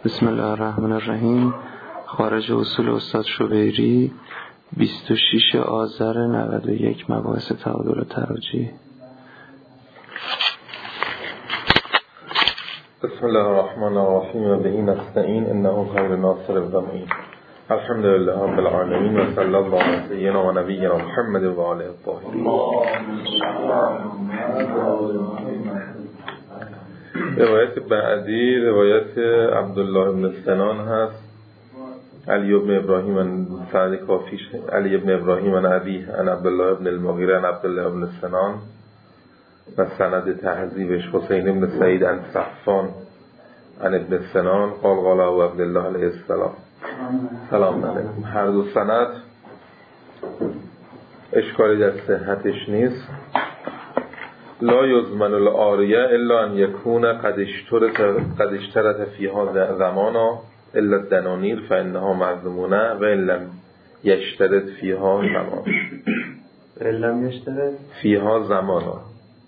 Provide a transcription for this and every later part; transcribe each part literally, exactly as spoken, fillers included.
بسم الله الرحمن الرحیم. خارج اصول استاد شبیری، بیست و شش آذر نود و یک، مباحث تعادل و تراجیح. بسم الله الرحمن الرحیم و به نستعین انه خیر ناصر و معین. الحمد لله رب العالمین و صلی الله علی سیدنا و نبینا محمد و آله الطاهرین. روایت بعدی روایت عبدالله بن سنان هست. علی ابن ابراهیم سند کافیش علی ابن ابراهیم عن ابیه عن عبدالله بن المغیره عن عبدالله بن سنان و سند تهذیبش حسین بن سعید عن صفان عن ابن سنان قال قال ابو عبدالله علیه السلام. سلام علیکم. هر دو سند اشکالی در صحتش نیست. لا یضمن العاریه الا ان یکون قد اشترط فیها زمانا الا الدنانیر فانها مضمونه و ان لم یشترط فیها زمان علم یشترط فیها زمانا.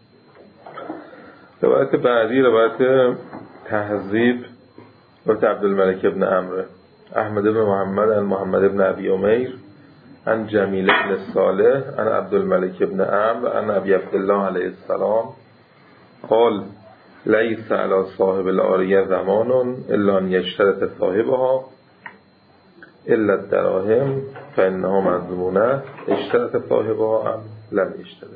روایت بعدی روایت تهذیب روایت عبدالملک ابن عمرو احمد بن محمد عن محمد بن ابی امیر عن جمیل بن صالح عن عبدالملک ابن عمرو عن ابی عبدالله علیه السلام قال لیس علی صاحب العاریه زمان الا ان یشترط صاحبها الا الدراهم فانها مضمونه اشترط صاحبها ام لم یشترط.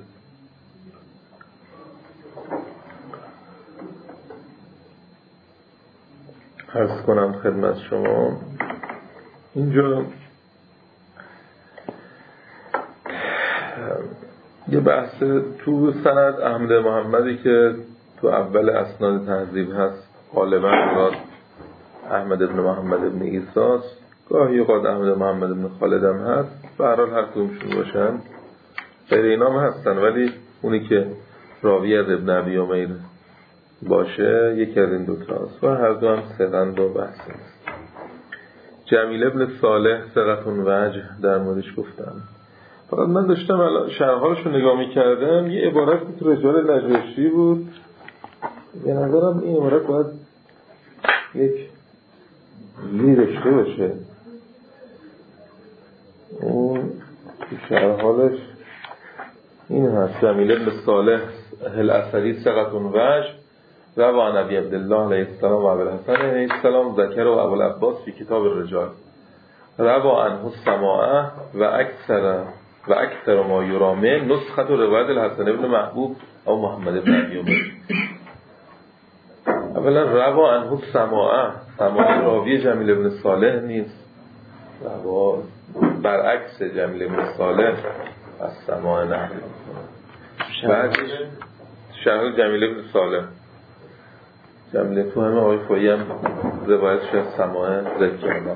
عرض کنم خدمت شما اینجا یه بحث تو سند احمد محمدی که تو اول اسناد تهذیب هست غالبا مراد احمد بن محمد بن عیساست، گاهی اوقات احمد محمد بن خالد هم هست. به هر حال هر کدومشون باشن غیر اینا هم هستن، ولی اونی که راوی از ابن ابی امیر باشه یکی از این دوتاست و هر دو هم ثقند و بحث نیست. جمیل ابن صالح ثقتون وجه در موردش گفتم. فقط من داشتم شرحالش رو نگاه میکردم، یه عبارت تو رجال نجاشی بود. به نظرم این عبارت باید یک لی داشته باشه. اون تو شرحالش این هست: جمیل ابن صالح الاثری ثقتون وجه روى عن ابی عبدالله علیه السلام و ابی الحسن علیه السلام ذکر و ابو العباس فی کتاب الرجال روى عنه السماعه و اکثر و اکثر ما یرامه نسخت و روایت الحسن ابن محبوب او محمد ابن ابی امیر. اولا روى عنه السماعه، سماعه راوی جمیل ابن صالح نیست، روى برعکس جمیل ابن صالح از سماعه نقل. بعدش شرح جمیل ابن صالح جمیل تو همه آقای خویی هم روایتش از سماعه ذکر کردم.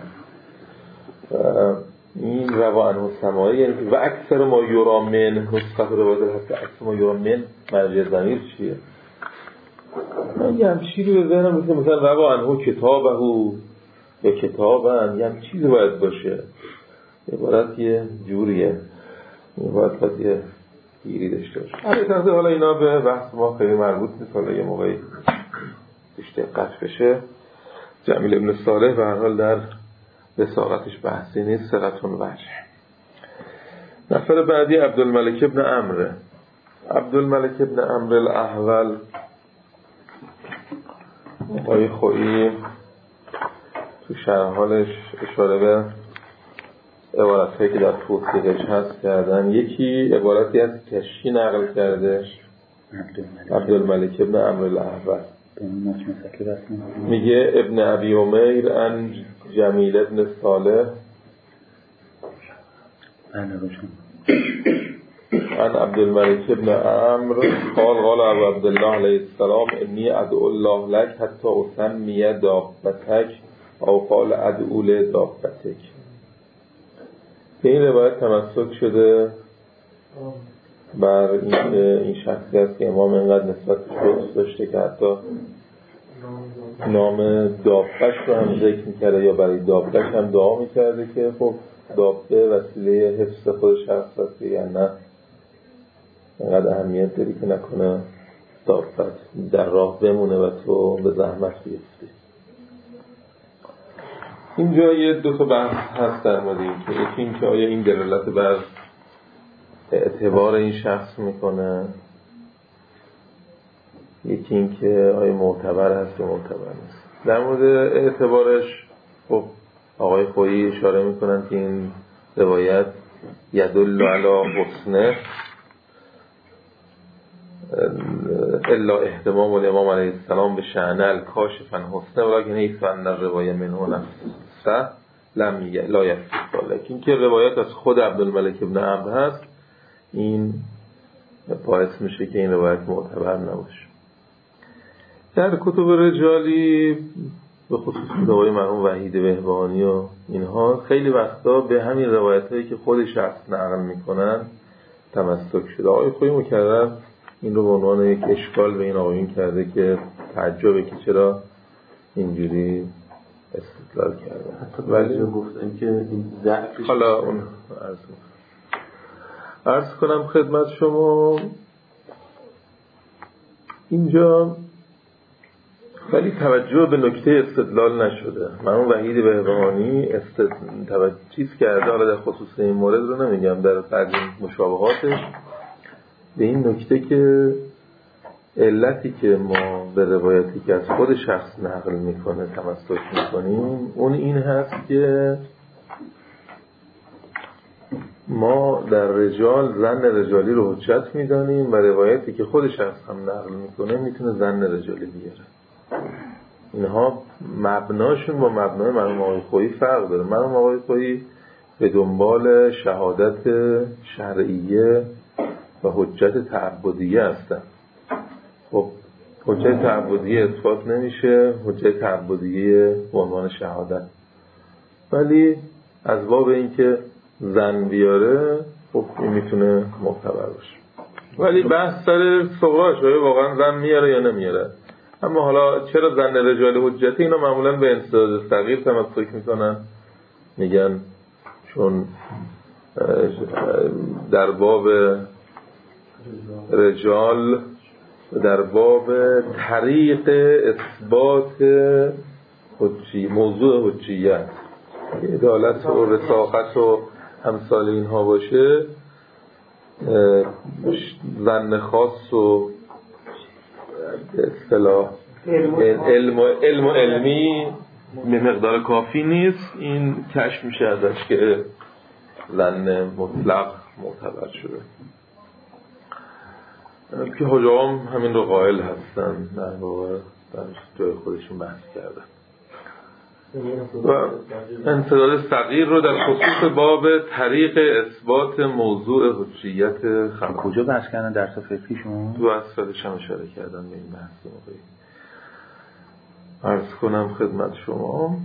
این رواه عنه السماعه یعنی و اکثر ما یرا من نسخت روایت هست. اکثر ما یرا من مرجع ضمیر چیه؟ من یه همچی رو به ذهنم مثل مثلا رواه عنه کتابه یا کتابن یه همچی چیزی باید باشه. عبارت یه جوریه، باید باید یه گیری داشته باشه. البته حالا اینا به بحث ما خیلی مربوط نیست، حالا یه موقعی داشته قطع بشه. جمیل ابن صالح به هر حال در وثاقتش بحثی نیست، ثقتون وجه. نفر بعدی عبدالملک ابن عمرو عبدالملک ابن عمرو الاحول آقای خویی تو شرحالش اشاره به عبارتهایی که در توصیقش هست کردن. یکی عبارتی از کشی نقل کرده عبدالملک ابن عمرو الاحول، میگه ابن ابی امیر ان جمیل ابن صالح ان عبدالملک ابن عمرو قال قال ابو عبدالله علیه السلام انی ادعو الله لک حتی اسمی دابتک او قال ادعو لدابتک. به این روایت تمسک شده بر این این شخصی است که امام اینقدر نسبت به داشته که حتی نام دابتش رو هم ذکر میکرده یا برای دابتش هم دعا میکرده که خب دابته وسیله حفظ خود شخص است یا نه اینقدر اهمیت داری که نکنه دابت در راه بمونه و تو به زحمت بیفتی. اینجا یه دو تا بحث هست در مورد این که یکی این که آیا این دلالت بر اعتبار این شخص میکنه، یکی این که آیا معتبر هست یا معتبر نیست. در مورد اعتبارش خب آقای خویی اشاره میکنن که این روایت یدل علی حسنه الا اهتمام الامام علیه السلام به شأن الکاشفا حسنه ولیکن ایس ان الروایه منه نفسه لم لا یفید ذلک. این که روایت از خود عبدالملک ابن عمرو هست این باعث میشه که این روایت معتبر نباشه. در کتب رجالی به خصوص روایت مرحوم وحید بهبهانی و اینها خیلی وقتا به همین روایت هایی که خود شخص نقل میکنن تمسک شده. آقای خویی مکرر این رو به عنوان یک اشکال به این آقایون کرده که تعجبه که چرا اینجوری استدلال کرده. حتی ولی گفتن که این ضعفش حالا اون عرض عرض کنم خدمت شما اینجا ولی توجه به نکته استدلال نشده. مرحوم وحید بهبهانی استدلال چیز کرده، حالا در خصوص این مورد رو نمیگم، در بعضی مشابهاتش به این نکته که علتی که ما به روایتی که از خود شخص نقل میکنه تمسک میکنیم اون این هست که ما در رجال زن رجالی رو حجت میدانیم و روایتی که خود شخص هم نقل میکنه میتونه زن رجالی بیاره. اینها مبناشون با مبنای مرحوم آقای خویی فرق داره. مرحوم آقای خویی به دنبال شهادت شرعیه و حجت تعبدیه هستن. خب حجت تعبدیه اثبات نمیشه، حجت تعبدیه به عنوان شهادت، ولی از باب اینکه زن بیاره خب این میتونه معتبر باشه. ولی بحث سر صغراش واقعا زن میاره یا نمیاره. اما حالا چرا زن رجال حجتی؟ اینا معمولا به انسداد صغیر تمسک میکنن، میگن چون در باب رجال در باب طریق اثبات حجی موضوع حجیت عدالت و رساخت و امثال اینها باشه، زن خاص و اصطلاح علم و علم و علمی به مقدار کافی نیست. این کشف میشه ازش که زن مطلق معتبر شده که حجام همین رو قائل هستن، در واقع در جای خودشون بحث کردن. و انسداد صغیر رو در خصوص باب طریق اثبات موضوع حجیت خبر کجا بحث کردن؟ درس فقهیشون تو اصلش هم اشاره کردن به این بحث موقعی. عرض کنم خدمت شما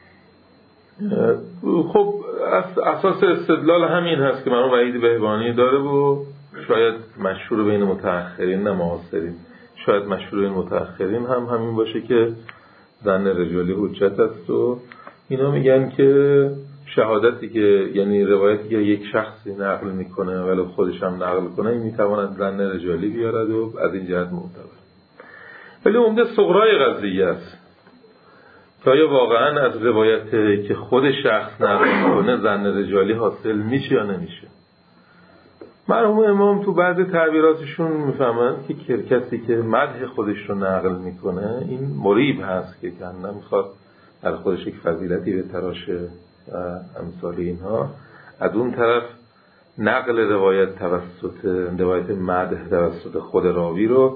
خب اساس استدلال همین هست که مرحوم وحید بهبهانی داره و شاید مشهور بین متأخرین نه معاصرین، شاید مشهور بین متأخرین هم همین باشه که زن رجالی حجت است و اینا میگن که شهادتی که یعنی روایتی که یک شخصی نقل میکنه ولی خودش هم نقل کنه این میتواند زن رجالی بیارد و از این جهت معتبر. ولی عمده صغرای قضیه است که آیا واقعا از روایت که خود شخص نقل میکنه زن رجالی حاصل میشه یا نمیشه. مرحوم امام تو بعض تعبیراتشون میفهمن که کسی که مدح خودش رو نقل میکنه این مریب هست که کنه میخواد در خودش یک فضیلتی به تراشه و امثال اینها. از اون طرف نقل روایت توسط روایت مدح توسط خود راوی رو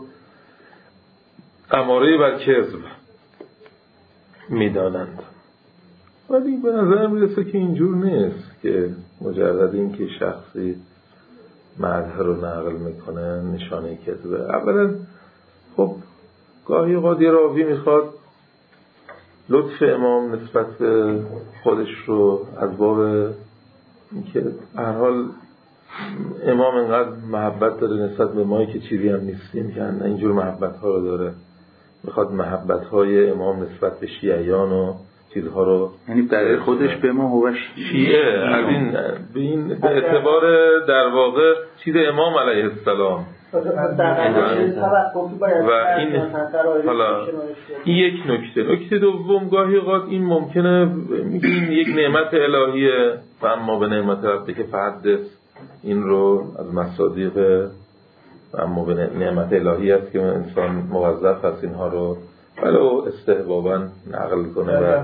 اماره بر کذب میدانند. ولی به نظر میرسه که اینجور نیست که مجرد این که شخصی مدح رو نقل میکنه نشانه کذبه. اولا خب گاهی قاضی راوی میخواد لطف امام نسبت به خودش رو از باب اینکه هر حال امام انقدر محبت داره نسبت به ما که چیزی هم نیستیم که نه اینجور محبت ها رو داره، میخواد محبت های امام نسبت به شیعیان و چیزها رو، یعنی برای خودش به ما هو شیعه از این به این به اعتبار در واقع چیز امام علیه السلام و این حالا این یک نکته. نکته دوم، گاهی اوقات این ممکنه میگیم یک نعمت الهیه و اما به نعمت ربک فحدث، این رو از مصادیق و اما به نعمت الهی است که انسان موظف است اینها رو ولو استحبابا نقل کنه و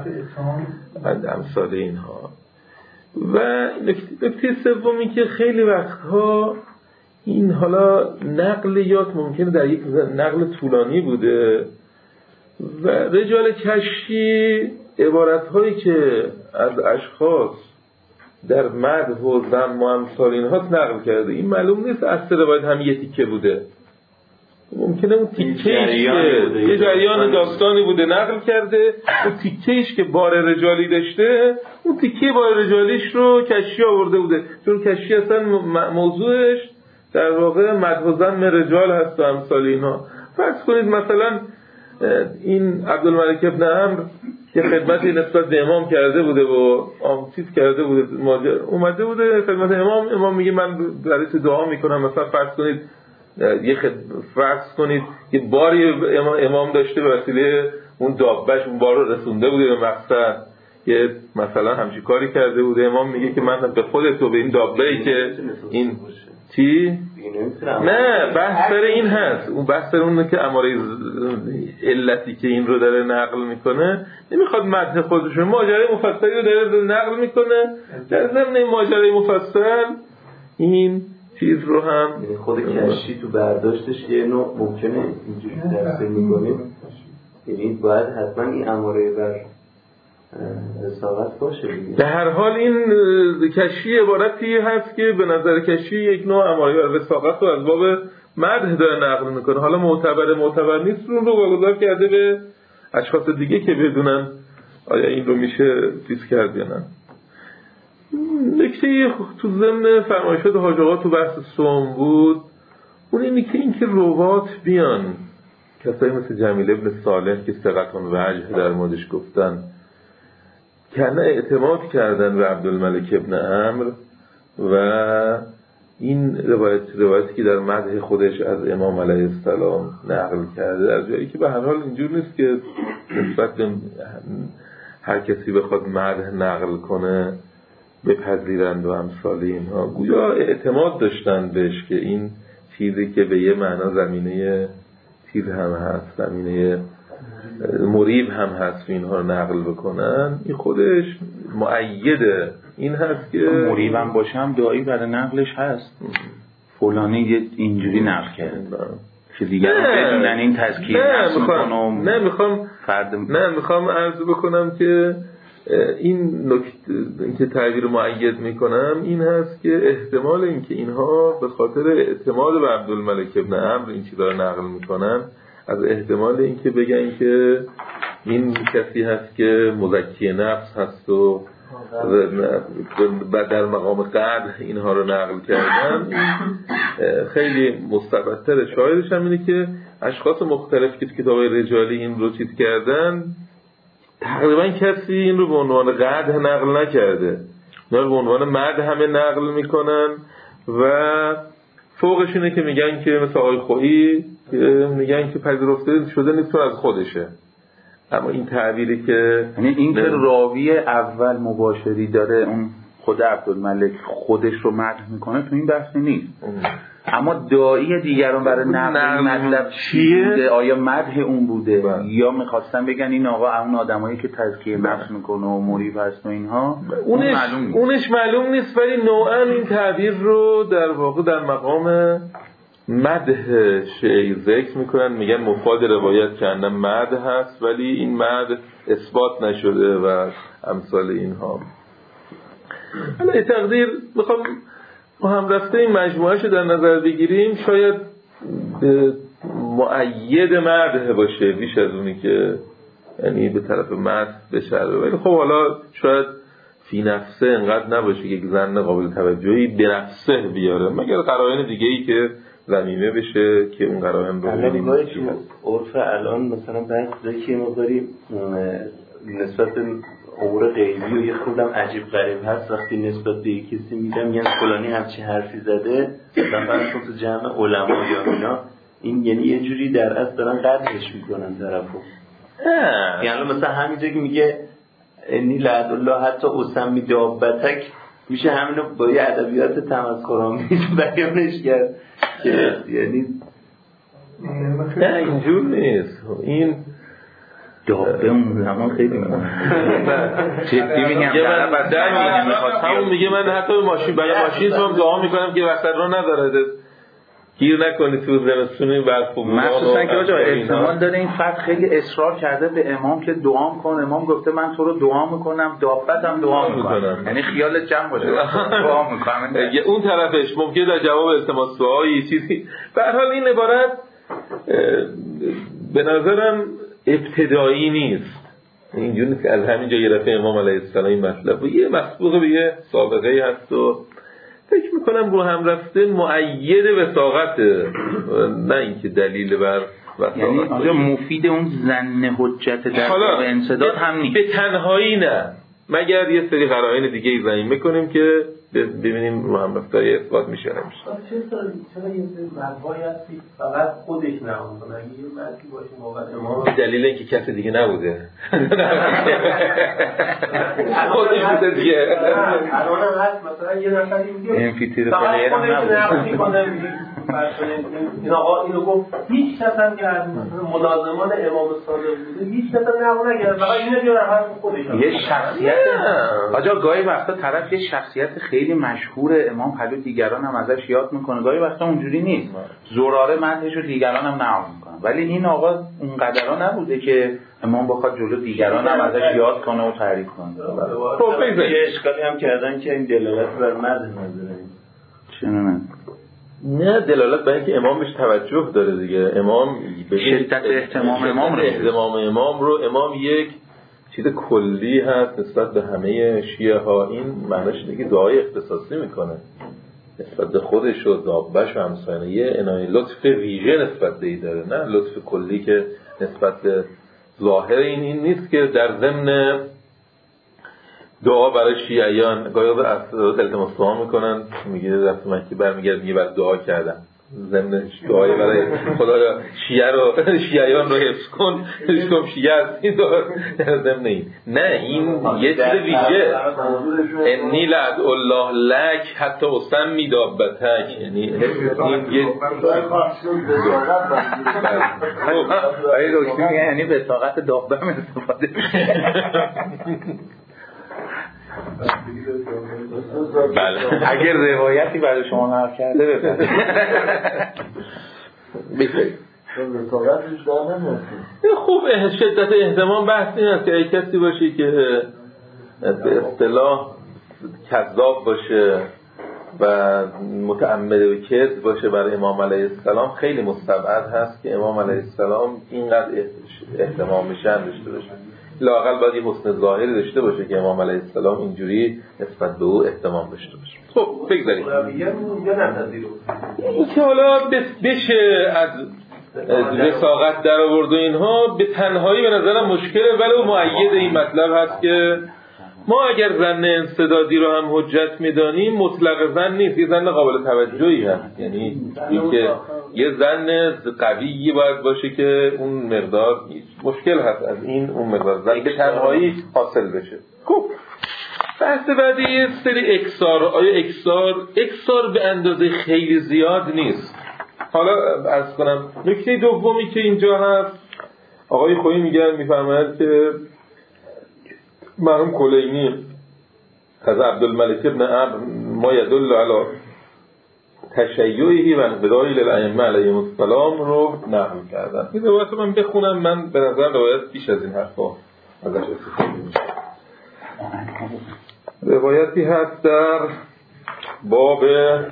امثال اینها. و نکته سومی که خیلی وقتها این حالا نقلیات ممکنه در یک نقل طولانی بوده و رجال کشی عبارت‌هایی که از اشخاص در مدح و ذم و امثال اینها نقل کرده، این معلوم نیست اصل روایت هم یه تیکه بوده، ممکنه اون تیکه‌ایش که یه جریان داستانی بوده نقل کرده، اون تیکه‌ایش که بار رجالی داشته اون تیکه بار رجالیش رو کشی آورده بوده، چون کشی اصلا موضوعش در واقع مدح و ذم رجال هست و امثال اینها. فرض کنید مثلا این عبدالملک ابن عمرو که خدمتی نسبت به امام کرده بوده و آمچیز کرده بوده، اومده بوده خدمت امام، امام میگه من برای تو دعا میکنم. مثلا فرض کنید یه خد... فرض کنید یه باری امام داشته به وسیله اون دابش اون بار رو رسونده بوده به مقصد، یه مثلا همچین کاری کرده بوده، امام میگه که من به خودت تو به این دابه‌ای که این چی؟ نه بحث سر این هست، اون بحث سر اونه که اماره علتی که این رو داره نقل میکنه نمیخواد متن خودشون، ماجرای مفصلی رو داره نقل میکنه، در ضمن ماجرای مفصل این چیز رو هم خود کشی تو برداشتش یه نوع ممکنه اینجوری درسته میکنیم، یعنی باید حتما این اماره بر رسالت باشه دیگه. در هر حال این کشی عبارتی هست که به نظر کشی یک نوع اماره بر رسالت رو از باب مدح داره نقل میکنه، حالا معتبر معتبر نیست رو رو واگذار کرده به اشخاص دیگه که بدونن آیا این رو میشه چیز کرد یا نه. نکته تو ضمن فرمایشات حاج آقا تو بحث صوم بود، اون اینی که این که روات بیان کسایی مثل جمیل ابن صالح که ثقتون وجه در موردش گفتن که نه اعتماد کردن به عبدالملک ابن عمرو و این روایت روایتی که در مدح خودش از امام علیه السلام نقل کرده، در جایی که به هر حال اینجور نیست که نسبت به هر کسی بخواد مدح نقل کنه بپذیرند و امثال اینها، گویا اعتماد داشتن بهش که این چیزی که به یه معنا زمینه چیز هم هست، زمینه مریب هم هست و اینها رو نقل بکنن، این خودش مؤیده این هست که مریب هم باشه هم دعایی برای نقلش هست، فلانی اینجوری نقل کرده که دیگران بدونن این تزکیه نفس میکنم. نه میخوام نه میخوام عرض بکنم که این نکته این که تعبیر مؤید میکنم این هست که احتمال این که اینها به خاطر اعتماد به عبدالملک ابن عمرو این چیزا رو نقل میکنن، از احتمال این که بگن که این کسی هست که مزکی نفس هست و در مقام قدر اینها رو نقل کردن، خیلی مستبدتره. شاهدش هم اینه که اشخاص مختلف که کتابای رجالی این رو چیز کردن تقریبا کسی این رو به عنوان قدر نقل نکرده، نه به عنوان مد همه نقل میکنن و فوقش اینه که میگن که مثل آقای خویی میگن که پذیرفته شده نیست از خودشه. اما این تعبیری که یعنی این که راوی اول مباشری داره اون خود عبدالملک خودش رو مدح میکنه تو این بحث نیست، اما داعی دیگران برای نقل مطلب چیه؟ آیا مدح اون بوده با. یا میخواستن بگن این آقا اون آدمایی که تزکیه نفس میکنه و مریب هست و اینها اونش اون معلوم نیست. اونش معلوم نیست ولی نوعا این تعبیر رو در واقع در مقام مدح شیء ذکر میکنن، میگن مفاد روایت که انم مدح هست ولی این مدح اثبات نشده و امثال اینها. حالا تقدیر میخوام ما هم رفته این مجموعهشو در نظر بگیریم، شاید مؤید مدح باشه بیش از اونی که یعنی به طرف مدح بشره، ولی خب حالا شاید فی نفسه انقدر نباشه که یک زن قابل توجهی به نفسه بیاره، مگر قرائن دیگه ای که ضمیمه بشه که اون قرائن رو ببینیم. عرف الان مثلا بحث که مقداری نسبت به امور غیبی و یه خودم عجیب غریب هست وقتی نسبت به کسی میگم میگن فلانی همچین حرفی زده مثلا تو جمع علما یا اینا، این یعنی یه جوری در اصل دارن قدرش میکنن طرفو. یعنی مثلا همینجا که میگه انی لعد الله حتی اسمی دابتک، میشه همینو با یه ادبیات تمسخرآمیز بیانش کرد که یعنی نه اینجور نیست. این دابه اون زمان خیلی مهمه. جدی میگم در بدن همون میگه من حتی ماشین برای ماشین هم دعا میکنم که وسط رو نداره گیر نکنی تو زمستونی برف و مخصوصا که آجا احتمال داره این فرد خیلی اصرار کرده به امام که دعا کن، امام گفته من تو رو دعا میکنم، دابتم دعا میکنم، یعنی خیالت جمع باشه دعا میکنم. اون طرفش ممکنه در جواب التماس دعایی چیزی. به هر حال این عبارت به نظرم ابتدایی نیست، اینجوری نیست که از همینجا یه دفعه امام علیه السلام این مطلب و یه مسبوق به یه سابقه هست و فکر میکنم رو هم رفته مؤید وثاقته، نه اینکه دلیل بر وثاقت. یعنی آنجا مفید اون ظن حجت در باب انسداد هم نیست به تنهایی، نه مگر یه سری قرائن دیگه ای زمین میکنیم که ببینیم رو هم رفته اثبات میشه نمیشه. چرا یه سری مدعای هستی فقط خودش نمونه، اگه یه مدعی باشه موقع امام دلیل اینکه کسی دیگه نبوده خودش بوده دیگه. الان هم هست مثلا یه نفری میگه انفیتیر پلیر هم نبوده، این آقا اینو گفت هیچ کس هم که از ملازمان امام صادق بوده هیچ کس هم نبوده نگرد، فقط اینو جور حرف خودش یه شخصیت آجا گاهی وقتا طرف یه شخصیت خیلی مشهور امام پلو دیگران هم ازش یاد میکنه، گاهی وقتا اونجوری نیست، زراره مدحش رو دیگران هم نقل میکنن، ولی این آقا اونقدرها نبوده که امام بخواد جلو دیگران هم ازش یاد کنه و تعریف کنه. خب یه اشکالی هم کردن که این دلالت بر مدح نداره. چنه نه نه دلالت بر اینکه امام بهش توجه داره دیگه. امام به شدت اهتمام امام رو اهتمام امام رو امام یک چیز کلی هست نسبت به همه شیعه ها. این معنیش اینه که دعای اختصاصی میکنه نسبت به خودش و دابش و همسایه، یه عنایت لطف ویژه نسبت به ای داره، نه لطف کلی که نسبت به ظاهر این این نیست که در ضمن دعا برای شیعیان گاهی به اسرار التماس دعا میکنن، میگه رفت مکی برمیگرد میگه برای دعا کردن ضمن دعای برای خدایا شیعه رو شیعیان رو حفظ کن حفظ کن شیعه هستی در ضمن این نه این یه چیز ویژه انی لعد الله لک حتی اسمی دابتک، یعنی این یه آیه روشنی میگه یعنی به طاقت دابه هم استفاده بله اگر روایتی برای شما نقل کرده بفرمایید. بفرمایید. خوب شدت اهتمام بحث این است که ای کسی باشی که به اصطلاح کذاب باشه و متعمد و کذب باشه برای امام علیه السلام، خیلی مستبعد هست که امام علیه السلام اینقدر اهتمام شأن داشته باشه. لااقل باید یه حسن ظاهری داشته باشه که امام علیه السلام اینجوری نسبت به او اهتمام داشته باشه. خب بگذاریم این که حالا بشه از وثاقت در آورد و اینها به تنهایی به نظرم مشکله، ولی مؤید این مطلب هست که ما اگر ظن انسدادی رو هم حجت میدانیم مطلق ظن نیست، یه ظن قابل توجهی هست، یعنی اینکه یه ظن قوی باید باشه که اون مقدار مشکل هست از این اون مقدار ظن به تنهایی حاصل بشه. خب بحث بعدی یه سری اکسار. آیا اکسار اکسار به اندازه خیلی زیاد نیست. حالا عرض کنم نکته دومی که اینجا هست، آقای خویی میگن میفرماید که مرحوم کلینی از عبدالملک ابن عمرو ما یدل علی تشیعه و انقضای للائمه علیهم السلام رو نقل کردن. این روایت من بخونم، من به نظر روایت بیش از این حرفا ازش استفاده میشه. روایتی هست در باب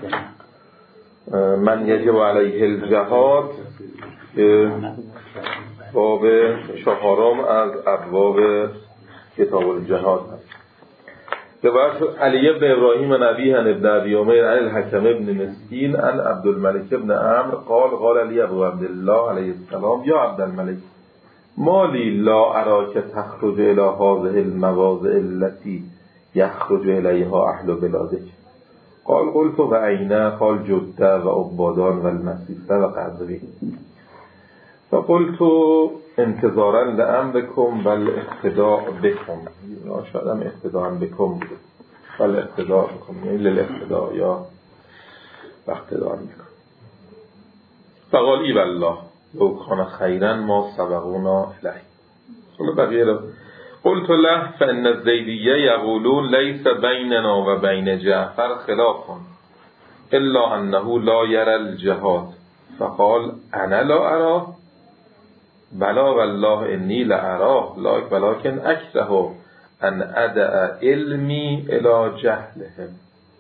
من یجب علیه الجهاد که باب چهارم از ابواب کتاب الجهاد هست. روایت علی بن ابراهیم نبی عن ابن ابی عمر عن الحکم ابن مسکین عن عبدالملک ابن عمرو قال قال علی ابو عبدالله علیه السلام یا عبدالملک مالی لا اراک تخرج الی هذه المواضع التي یخرج الیها اهل بلادک. قال قلت و عینه قال جده و عبادان و المسیسه و قدری. فقلت انتظارا لامرکم و الاقتداء بکم. شاید هم اقتداء بکم بوده، و الاقتداء بکم یعنی للاقتداء یا اقتداء بکم. فقال ای والله لو کان خیرا ما سبقونا الیه. ثم بقیه له قلت له فان الزیدیه یقولون لیس بیننا و بین جعفر خلاف الا انه لا یرى الجهاد. فقال انا لا اراه بلا والله انی لاراه ولكن اکره ان ادع علمی الى جهلهم.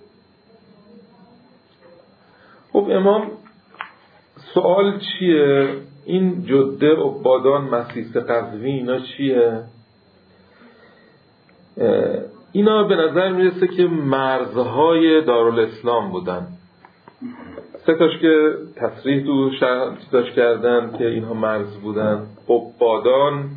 خب امام سوال چیه؟ این جده، عبادان، مسیسه، قزوین اینا چیه؟ اینا به نظر میرسه که مرزهای دارالاسلام بودن. سه تاش که تصریح تو داشت کردن که اینها مرز بودن. عبادان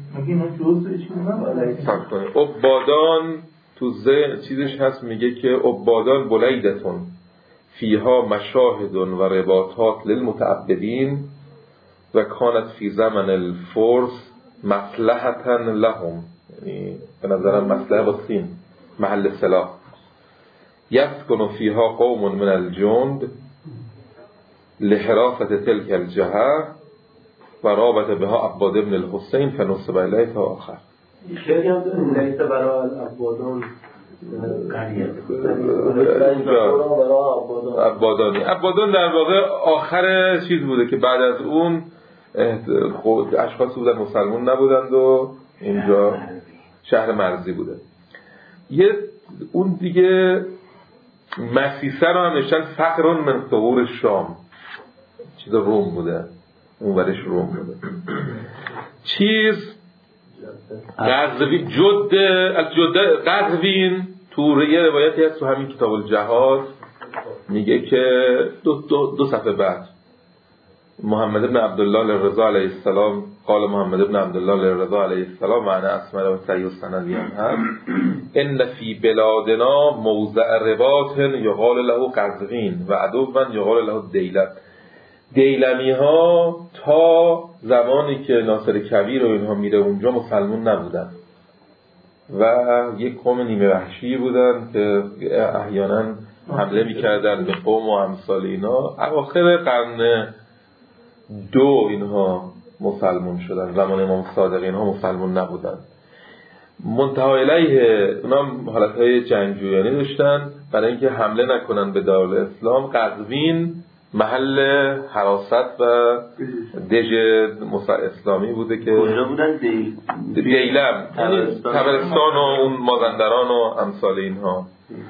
عبادان تو چیزش هست میگه که عبادان بلیدتون فیها مشاهد و رباطات للمتعبدین و کانت فی زمن الفرس مصلحتا لهم، یعنی به نظرم مصلحه با سین محل سلاح. یسکن فیها قوم من الجند لحرافت تلک الجهه و رابط بها عباد ابن الحسین فنصب الیه تا آخر. خیلی هم داریم لیس برای عبادان عبادانی. عبادان در واقع آخر چیز بوده که بعد از اون خود اشخاص بودن مسلمون نبودند و اینجا شهر مرزی بوده. یه اون دیگه مسیسه رو هم نشتن فقرون من ثغور شام، چیز روم بوده، اون ورش روم بوده. چیز قزوین جده از جده قزوین تو یه روایتی هست تو همین کتاب الجهاد میگه که دو, دو, دو صفحه بعد محمد ابن عبدالله الرضا علیه السلام قال محمد ابن عبدالله الرضا علیه السلام معنی اسمه و سعی و سندی هم هست ان فی بلادنا موضع رباط یقال له قزوین و عدوا یقال له دیلم. دیلمی ها تا زمانی که ناصر کبیر و اینها میره اونجا مسلمون نبودن و یک قوم نیمه وحشی بودن که احیانا حمله میکردن به قوم و امثال اینا. اواخر قرن دو اینها مسلمون شدن، زمان امام صادق اینها مسلمون نبودن. منتها الیه اونا حالتهای جنگجویانه داشتن برای اینکه حمله نکنن به دارالاسلام. قزوین محل حراست و دژ اسلامی بوده که کجا بودن؟ دیل دیلم تبرستان و اون مازندران و امثال اینها.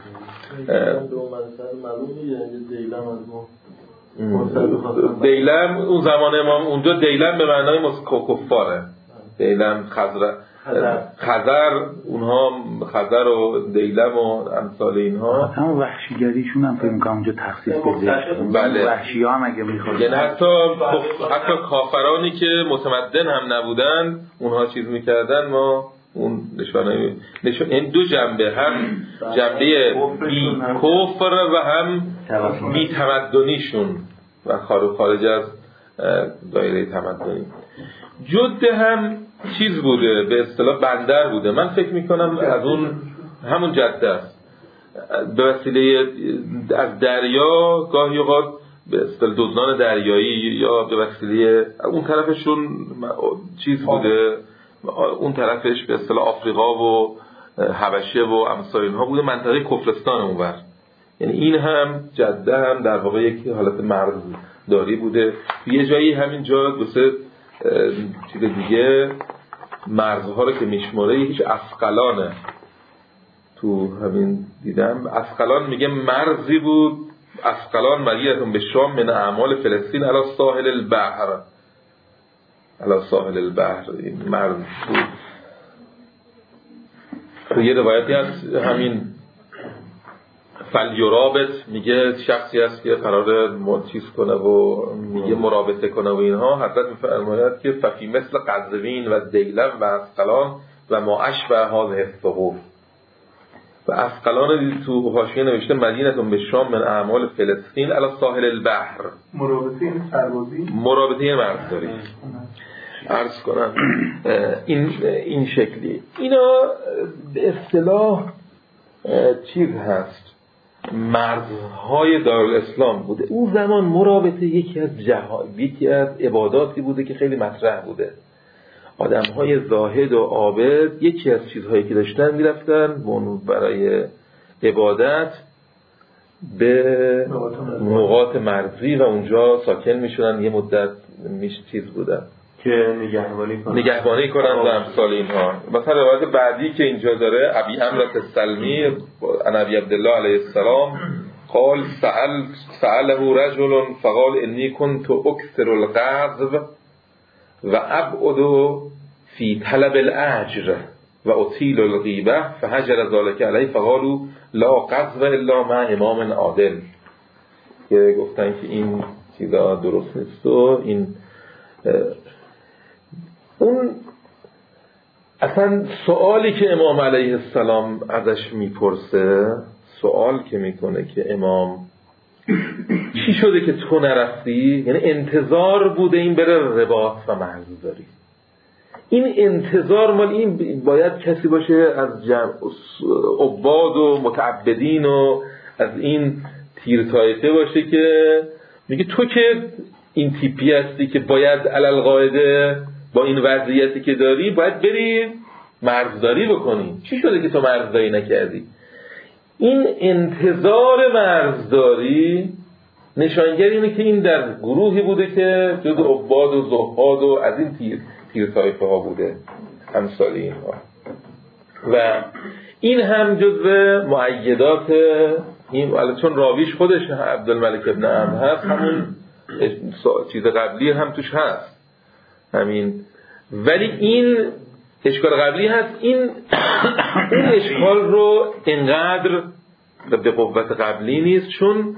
دیلم اون زمان امام اونجا دیلم به معنای کفاره. دیلم خضر خضر اونها خضر و دیلم و امثال اینها هم وحشیگریشون هم فکر می‌کنم اونجا تخصیص بده. بله وحشی ها هم اگه می‌خواد یعنی حتی حتی کافرانی که متمدن هم نبودن اونها چیز می‌کردن. ما اون نشانه نشان این دو جنبه، هم جنبه بی کفر و هم بی تمدنیشون و خارج از دایره تمدنی. جده هم چیز بوده، به اصطلاح بندر بوده. من فکر میکنم از اون همون جده است. به وسیله از دریا گاهی اوقات به اصطلاح دزدان دریایی یا به وسیله اون طرفشون چیز بوده، اون طرفش به اصطلاح آفریقا و حبشه و امثال اینها بوده، منطقه کفرستان اونور. یعنی این هم جده هم در واقع یک حالت مرزداری بوده. یه جایی همین جا دو سه چیز دیگه مرزها رو که میشماره یکیش اسقلانه. تو همین دیدم اسقلان میگه مرزی بود. اسقلان مدینتون به شام من اعمال فلسطین علی ساحل البحر، علی ساحل البحر این مرز بود. تو یه روایتی هست همین فلیرابط میگه شخصی هست که قرار چیز کنه و میگه مرابطه کنه و اینها. حضرت میفرماید که ففی مثل قزوین و دیلم و اسقلان و ما اشبه هذه الثغور. و اسقلان تو حاشیه نوشته مدینتون به شام من اعمال فلسطین علی ساحل البحر. مرابطه این سربازی، مرابطه مرزداری عرض کنم این این شکلی. اینا به اصطلاح چیز هست، مرزهای دارالاسلام بوده. اون زمان مرابطه یکی از جهاد، یکی از عباداتی بوده که خیلی مطرح بوده. آدم‌های زاهد و عابد یکی از چیزهایی که داشتن میرفتن برای عبادت به نقاط مرزی و اونجا ساکن میشدن، یه مدت میش چیز بودن که نگهبانی کنن نگهبانی کنن و امثال اینها. مثلا روایت بعدی که اینجا داره ابی امرت السلمی عن ابی عبدالله علیه السلام قال سأل سأله رجل فقال انی كنت اکثر الغزو و ابعد فی طلب الاجر و اطیل الغیبه فهجر ذلك علیه فقالوا لا غزو الا مع امام عادل. که گفتن که این چیزا درست نیست و این اون اصلا سوالی که امام علیه السلام ازش میپرسه، سوال که میکنه که امام چی شده که تو نرفتی، یعنی انتظار بوده این بره رباط و مرزداری. این انتظار مال این باید کسی باشه از جمع عباد و متعبدین و از این تیر طایفه باشه که میگه تو که این تیپی هستی که باید علل قاعده با این وضعیتی که داری باید بری مرزداری بکنی. چی شده که تو مرزداری نکردی؟ این انتظار مرزداری نشانگر اینه که این در گروهی بوده که جز عباد و زهاد و از این تیر تیر طایفه ها بوده، امثال اینها. و این هم جزو مؤیدات این، چون راویش خودش عبدالملک ابن عمرو هست، همون چیز قبلی هم توش هست همین. ولی این اشکال قبلی هست، این اون اشکال رو انقدر به قوت قبلی نیست، چون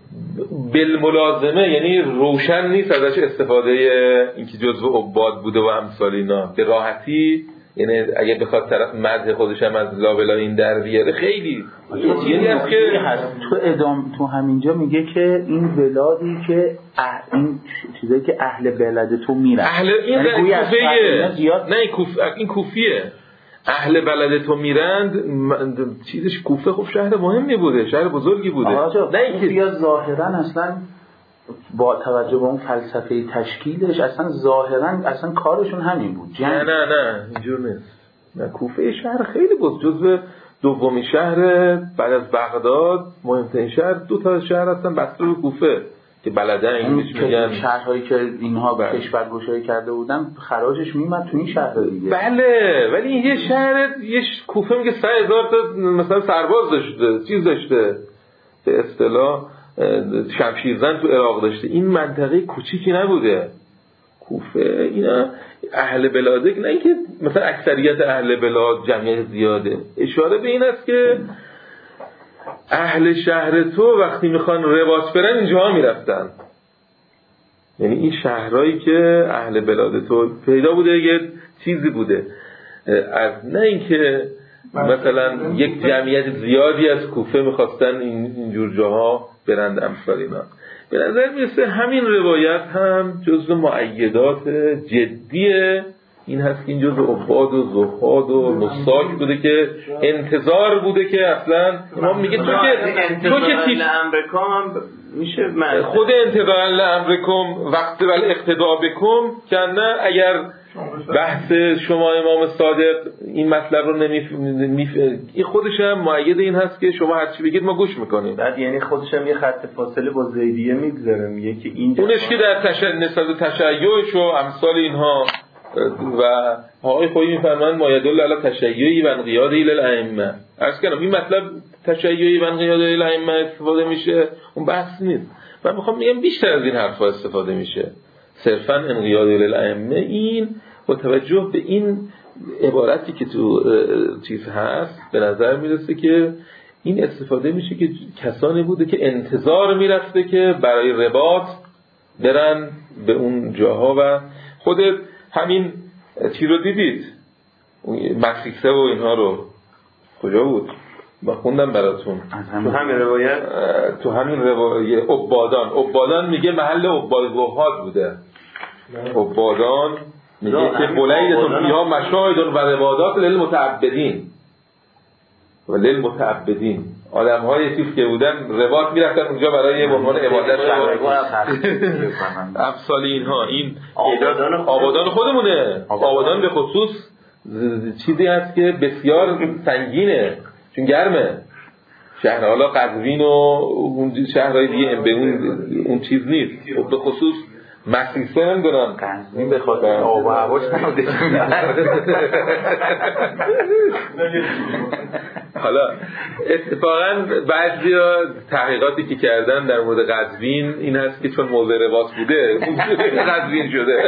بالملازمه یعنی روشن نیست ازش استفاده اینکه جزو عباد بوده و امثال اینا به راحتی. یعنی اگه بخواد طرف مدح خودش هم از لابلا این در بیاره خیلی یعنی هست که تو ادام تو همینجا میگه که این بلادی که اه این چیزایی که اهل بلد تو میرن، اهل این یعنی کوفیه، نه این کوف این کوفیه، اهل بلد تو میرند. چیزش کوفه خب شهر مهمی بوده، شهر بزرگی بوده. نه اینکه ظاهرا اصلا با توجه به اون فلسفه تشکیلش اصلا ظاهرا اصلا کارشون همین بود. نه نه نه اینجور نیست. نه کوفه شهر خیلی بود، جزو دومی شهر بعد از بغداد، مهمترین شهر. دو تا شهر هستن بصره و کوفه که بلده اینجوریش میگن. شهرهایی که اینها به کشور گشایی کرده بودن خراجش میومد تو این شهر دیگه. بله، ولی یه شهر یه کوفه میگه سه هزار تا مثلا سرباز داشته، چیز داشته، به اصطلاح شمشیرزن تو عراق داشته. این منطقه کوچیکی نبوده کوفه. اینا اهل بلاده، نه اینکه مثلا اکثریت اهل بلاد جمعیت زیاده. اشاره به این است که اهل شهر تو وقتی میخوان رباط برن اینجا میرفتن. یعنی این شهرهایی که اهل بلاد تو پیدا بوده یه چیزی بوده، از نه اینکه مثلا یک جمعیت زیادی از کوفه میخواستن اینجور جاها برند امثال اینا. به نظر میرسه همین روایت هم جزو مؤیدات جدیه این هست که این جزو عباد و زهاد و نساک بوده که انتظار بوده که اصلا امام میگه تو که تو که امریکا هم میشه خود انتظار لامرکم وقت ول اقتدا بکم که نه اگر بحث شما امام صادق این مطلب رو نمی این خودش هم مؤید این هست که شما هر چی بگید ما گوش میکنیم. بعد یعنی خودش هم یه خط فاصله با زیدیه میگذاره، میگه که این اونش که در تشیع نسبت تشیعش و امثال اینها و آقای خویی میفرمایند ما یدل علی تشیعی و انقیاد الی الائمه. عرض کردم این مطلب تشیعی و انقیاد الی الائمه استفاده میشه، اون بحث نیست. من میخوام بگم بیشتر از این حرفا استفاده میشه. صرفا انقیاد الی الائمه این با توجه به این عبارتی که تو چیز هست به نظر میرسه که این استفاده میشه که کسانی بوده که انتظار میرفته که برای رباط برن به اون جاها و خود همین چی رو دیدید مکسیکسه و اینها رو کجا بود؟ من خوندم براتون تو همین روایت تو همین روایت عبادان عبادان میگه محل عبادگاهات بوده. عبادان میگه که بلیدتون فیها مشاهدون و عبادات للمتعبدین و للمتعبدین آدم های چیز که بودن رباط میرفتن اونجا برای به عنوان عبادت امثال اینها. این آبادان خودمونه. آبادان به خصوص چیزی هست که بسیار سنگینه چون گرمه. شهر حالا قزوین و اون شهرهای دیگه به اون اون چیز نیست. به خصوص مکسیکو هم دارن قزوین به خاطر آب و هواش نبوده. حالا اتفاقا بعضیا تحقیقاتی که کردن در مورد قزوین این هست که چون موضع رباط بوده قزوین شده.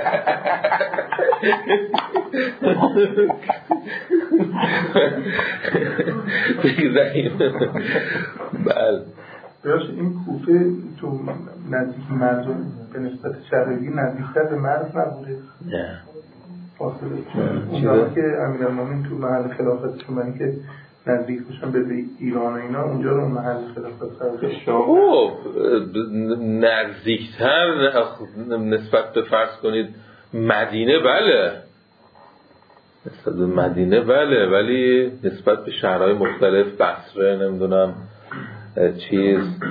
بله بیاش این کوفه تو نزدیک مرز به نسبت شهرگی نزدیکتر به مرز نبوده؟ نه فاصله اونجا که امیرالمومنین تو محل خلافتشون برای که نزدیک بشن به ایران و اینا اونجا رو محل خلافت قرار خب نزدیکتر نسبت به فرض کنید مدینه بله نسبت به مدینه بله ولی نسبت به شهرهای مختلف بصره نمیدونم چیز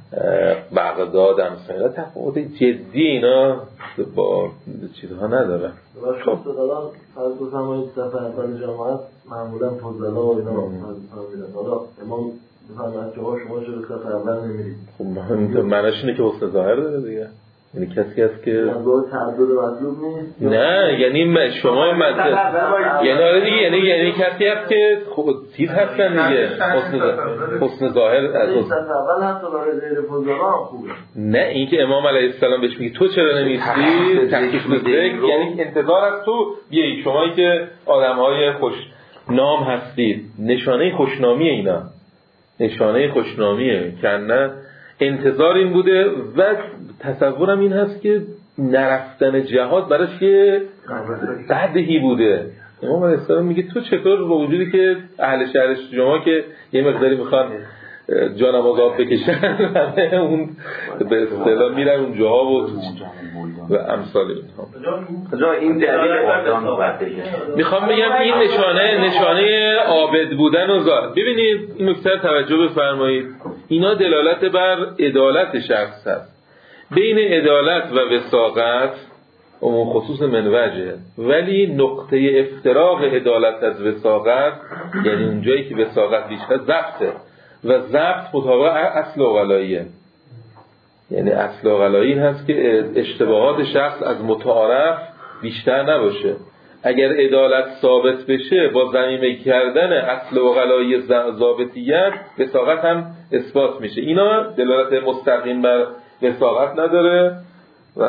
بغداد هم ساینا تفاوت جدی اینا با چیزها نداره. خب الان فرض بفرمایید صفحه اول جماعت معمولا فضلا و اینا فهمیدن حالا امام بفرمایید شما شما چرا صفحه اول نمیرید؟ خب معنیش اینه که حسن ظاهر داره دیگه. یعنی کسی هست که با تعدد مطلوب نیست. نه یعنی شما مطلب یعنی آره دیگه یعنی یعنی کسی هست که خود چیز هستن دیگه حسن حسن ظاهر از حسن اول هست برای غیر فضلا خوبه. نه اینکه امام علیه السلام بهش میگه تو چرا نمیستی تکلیف ذکر یعنی انتظار از تو بیایی شمایی که آدمهای خوش نام هستید نشانه خوشنامی اینا نشانه خوشنامیه که نه انتظار این بوده و تصورم این هست که نرفتن جهاد براش یه بدهی بوده. امام علیه السلام میگه تو چطور با وجودی که اهل شهر شما که یه مقداری میخوان جانماز آب بکشن اون به اصطلاح میرن اون جاها و و امثال اینها. این دلیل میخوام بگم این نشانه نشانه عابد بودن و زاد. ببینید این نکته توجه بفرمایید اینا دلالت بر عدالت شخص هست. بین عدالت و وثاقت عموم خصوص منوجه ولی نقطه افتراق عدالت از وثاقت یعنی اونجایی که وثاقت بیشتر ضبطه و ضبط مطابق اصل اوغلاییه. یعنی اصل اوغلایی هست که اشتباهات شخص از متعارف بیشتر نباشه. اگر عدالت ثابت بشه با ضمیمه کردن اصل اوغلایی ضابطیت وثاقت هم اثبات میشه. اینا دلالت مستقیم بر وثاقت نداره و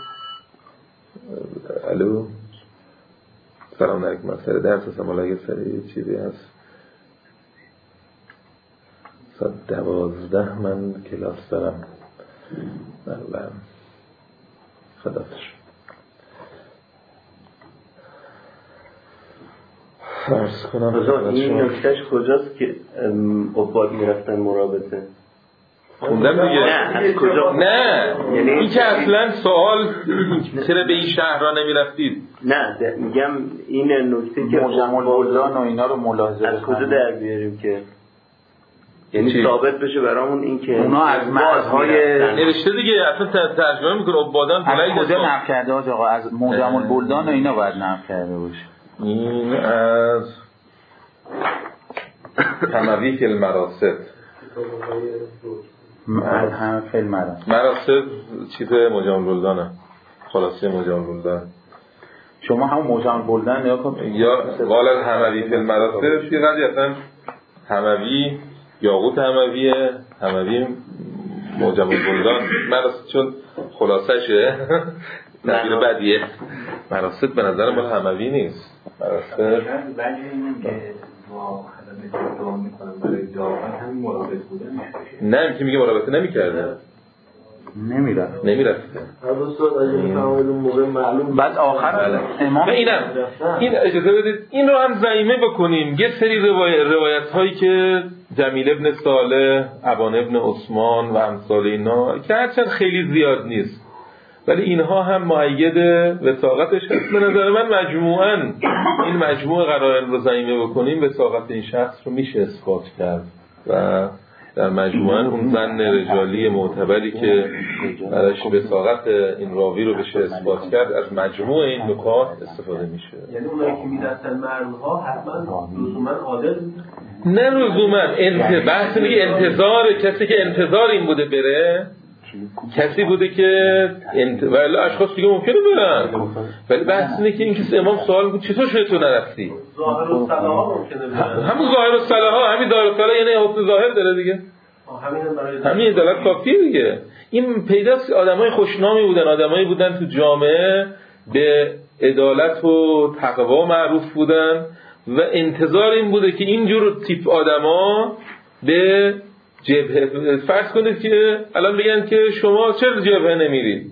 الو سلام علیکم مسئله درس هستم حالا یه سری چیزی هست ساعت دوازده من کلاس دارم بله خداحافظ. فرض کنم این نکتهش کجاست که عباد میرفتن مرابطه خوندم دیگه نه از کجا نه یعنی این که اصلا سوال چرا به این شهر را نمی رفتید نه میگم این نکته که مجمع البلدان و اینا رو ملاحظه از کجا در بیاریم که یعنی ثابت بشه برامون این که اونا از مرزهای نوشته دیگه اصلا ترجمه میکنه عبادان از کجا نقل کرده آقا از مجمع البلدان و اینا باید نقل کرده باشه. این از حموی فی المراسد از همه فی المراسد مراسد چیز مجمع البلدانه خلاصه مجمع البلدان شما هم مجمع البلدان نیا کن یا قال حموی فی المراسد فی قضیه اصلا حموی یاقوت حمویه حموی مجمع البلدان مراسد چون خلاصه شه نبیره بدیه مراسد به نظر مال حموی نیست مراسد بعد اینه که با خدمت استعمال میکنن برای دعوت همین مرابط بودن نه که میگه مرابطه نمیکرده نمیرفت نمیرفت هر استاد اگه میفهمید اون موقع معلوم بعد آخر امام اینم این اجازه بدید این رو هم ضمیمه بکنیم. یه سری روایت روایت هایی که جمیل ابن صالح، ابان ابن عثمان و امثال اینا که هرچند خیلی زیاد نیست ولی اینها هم مؤید وثاقتش هست. به نظر من مجموعاً این مجموع قرائن رو ضمیمه بکنیم وثاقت این شخص رو میشه اثبات کرد و در مجموعاً اون ظن رجالی معتبری که براش وثاقت این راوی رو بشه اثبات کرد از مجموع این نکات استفاده میشه. یعنی اونایی که می‌دستن مرموها حتما لزوما عادل نه لزوما انت بحث میگه انتظار کسی که انتظار این بوده بره کسی بوده که انت... ولی اشخاص دیگه ممکنه برن ولی بحث اینه که این کسی امام سوال بود چطور شده تو نرفتی؟ ظاهر و صلاح ممکنه برن همون ظاهر و صلاح همین دار صلاح یعنی حسن ظاهر داره دیگه همین عدالت کافیه دیگه. این پیداست آدمای خوشنامی بودن آدمایی بودن تو جامعه به عدالت و تقوا معروف بودن و انتظار این بوده که اینجور تیپ آدما به جبهه فرض کنید که الان بگن که شما چرا جبهه نمیرید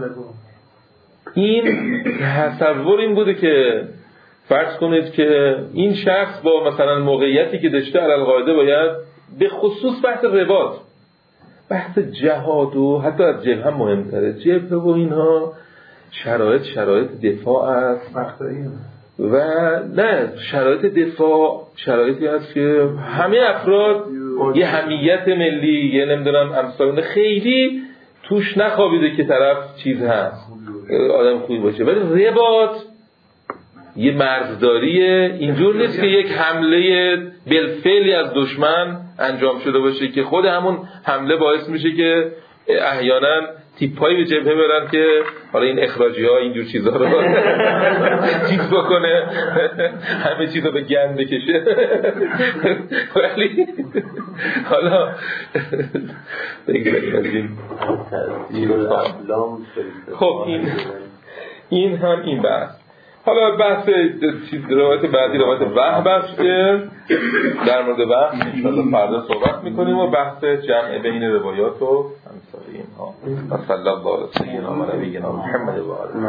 این تصور این بوده که فرض کنید که این شخص با مثلا موقعیتی که داشته علالقاعده باید به خصوص بحث رباط بحث جهاد و حتی از جبهه هم مهمتره جبهه و اینها شرایط شرایط دفاع است و نه شرایط دفاع شرایطی هست که همه افراد یه حمیت ملی یه نمیدونم امثال خیلی توش نخوابیده که طرف چیز هست آدم خوبی باشه ولی رباط یه مرزداریه اینجور نیست که یک حمله بالفعلی از دشمن انجام شده باشه که خود همون حمله باعث میشه که احیانا تیپایی به جبهه برن که حالا این اخراجی ها اینجور چیزها رو چیز بکنه همه چیز رو به گند بکشه ولی حالا بگذاریم از این خب این این هم این بحث. حالا بحث چیز روایت بعدی روایت وحب است که در مورد وحب انشاءالله فردا صحبت میکنیم و بحث جمع بین روایات و امثال اینها. صلی الله علیه سیدنا و نبینا محمد و آله.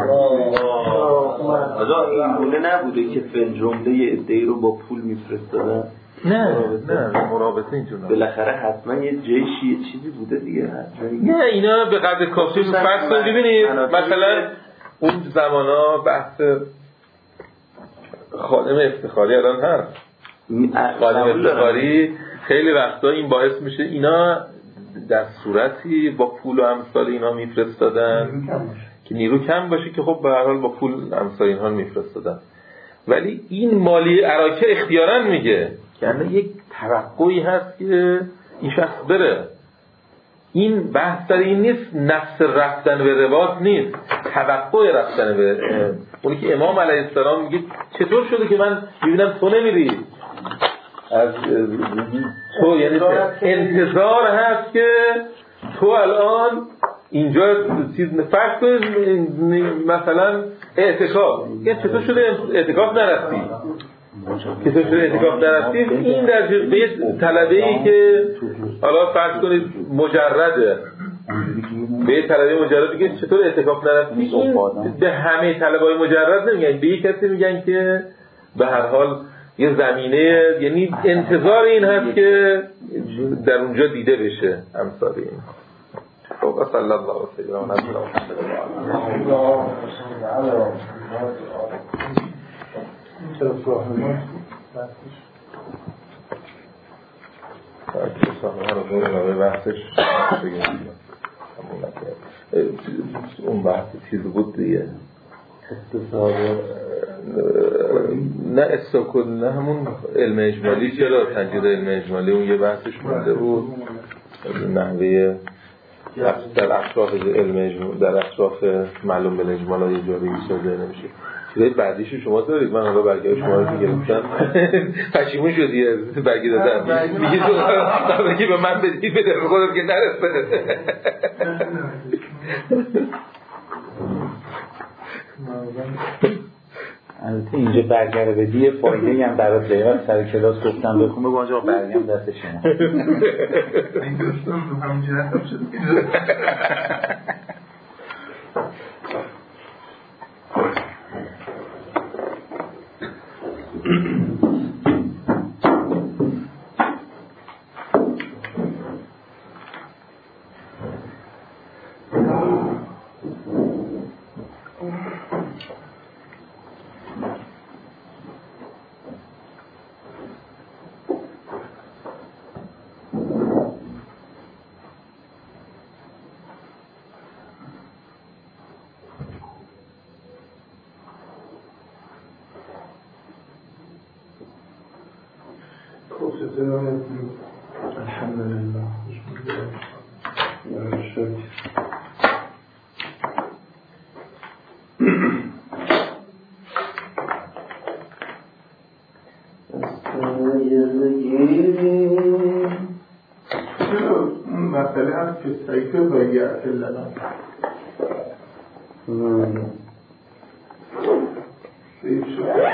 آقا این گونه نبوده که فن جمله ادعی رو با پول میفرستادن؟ نه نه مرابطه اینجور نه. بالاخره حتما یه جیشی یه چیزی بوده دیگه. نه اینا به قدر کافی فرض کنید ببینید مثلا اون زمانا بحث خادم افتخاری الان هست خادم افتخاری خیلی وقتا این باعث میشه اینا در صورتی با پول و امثال اینا میفرستادن که نیرو کم باشه که خب به هر حال با پول امثال اینها میفرستادن ولی این مالی عراکه اختیاراً میگه که یعنی یک توقعی هست که این شخص بره. این بحث در این نیست نفس رفتن به رباط نیست توقع رفتن به اونی که امام علیه السلام میگه چطور شده که من میبینم تو نمیری از تو یعنی انتظار هست که تو الان اینجا چیز فرض کنید مثلا اعتکاف یعنی چطور شده اعتکاف نرفتی چطور شده اعتکاف نرفتی این در به یه طلبه‌ای که حالا فرض کنید مجرده به یه طلبه مجرد که چطور اعتکاف نرفتی این به همه طلبه‌های مجرد نمیگن به یک کسی میگن که به هر حال یه زمینه یعنی انتظار این هست که در اونجا دیده بشه امثال این. خب صلی الله علیه و سلم و نبینا محمد و آله. چرا سوال ما بحثش سامه ها رو برای بحثش اون بحث چیز بود دیگه نه استاکل نه همون علم اجمالی چرا تنجید علم اجمالی اون یه بحثش مونده بود نحوه در اطراف علم اجمالی در اطراف معلوم به اجمال های جاری ایستاده نمیشه چیزای بعدیشو شما دارید من حالا برگه شما رو گرفتم پشیمون شدی از برگه دادم میگی تو قبل که به من بدی بده به خودم که نرسه البته اینجا برگره بدی یه فایده هم برات داره. سر کلاس گفتم بخون بگو آقا برگم دست شما. این دوستان همینجوری هم شد. الحمد لله مسئله هست که سایت بایعت لنا سیب شد